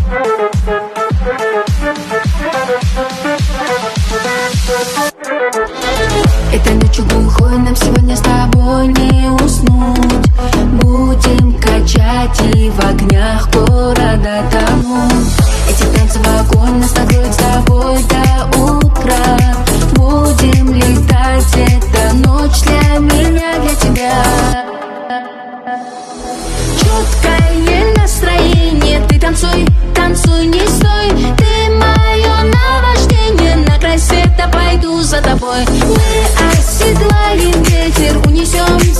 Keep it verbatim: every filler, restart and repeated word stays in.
Этой ночью глухой нам сегодня с тобой не уснуть. Будем качать и в огнях города тонуть. Эти танцы в огонь нас накроют с тобой до утра. Будем летать, это ночь для меня, для тебя. Чуткое настроение, ты танцуй, танцуй, не стой. Ты мое наваждение, на край света пойду за тобой. Мы оседлаем ветер, унесем